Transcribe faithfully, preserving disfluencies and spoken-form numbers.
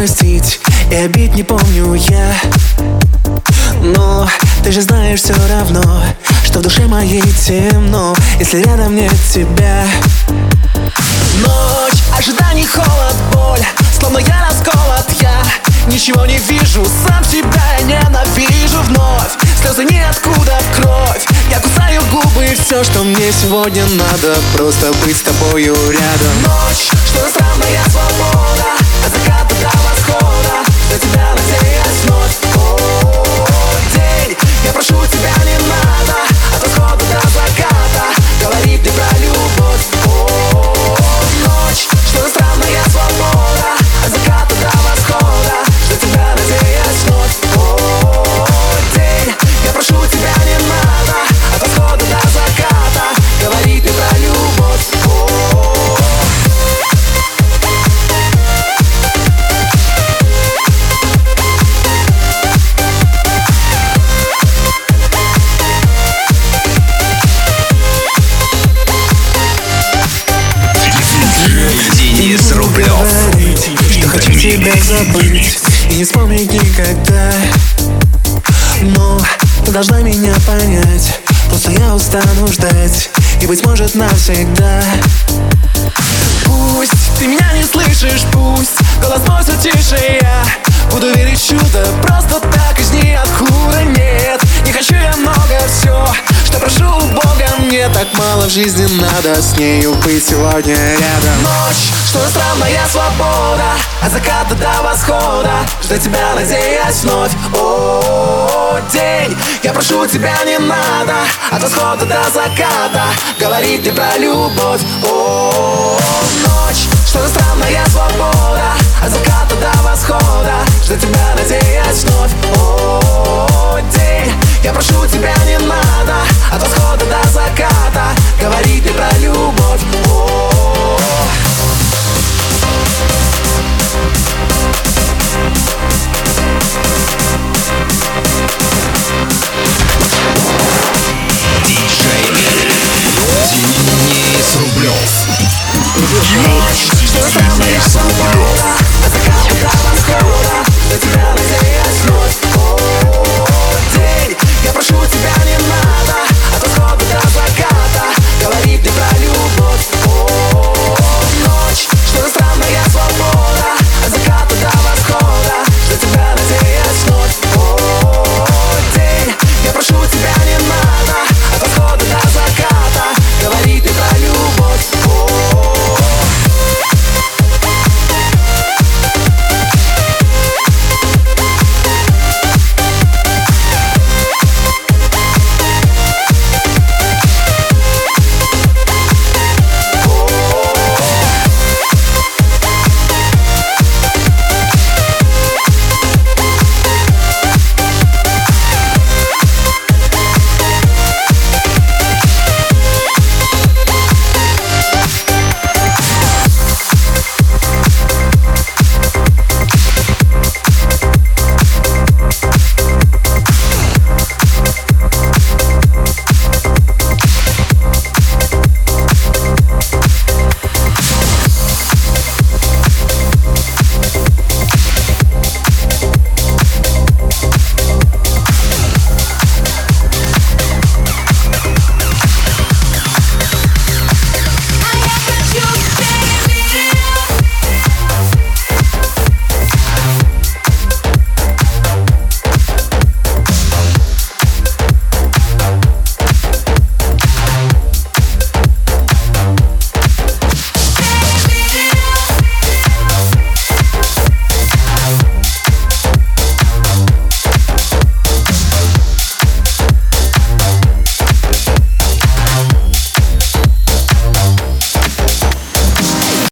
простить, и обид не помню я. Но ты же знаешь все равно, что в душе моей темно, если рядом нет тебя. Ночь, ожиданий, холод, боль, словно я расколот, я ничего не вижу, сам себя я ненавижу вновь. Слезы ниоткуда в кровь, я кусаю губы, и все, что мне сегодня надо, просто быть с тобою рядом. Ночь, что странная свобода, от заката до восхода, до тебя надеюсь вновь. О, день, я прошу тебя, не надо, от восхода до заката говорить ты про любовь. О, ночь, что странная свобода, от заката до восхода, до тебя надеюсь вновь. О, день, я прошу тебя, не надо, от восхода до заката говорить ты про любовь. Денис Рублев. Что хочу тебя забыть и не вспомнить никогда. Но ты должна меня понять, просто я устану ждать, и быть может навсегда. Пусть ты меня не слышишь, пусть голос мой все тише, я буду верить в чудо, просто так из ниоткуда. Нет, не хочу я много, все, что прошу у Бога, мне так мало в жизни надо с нею быть сегодня рядом. Ночь, что странная свобода, от заката до восхода, ждать тебя надеюсь вновь. О, день, я прошу тебя, не надо, от восхода до заката говорить ты про любовь. О, ночь, что странная свобода, от заката до восхода, ждать тебя надеюсь вновь. О, день, я прошу тебя, не надо, от восхода до заката говорить ты про любовь. О, Диджей Денис Рублев. что странная свобода,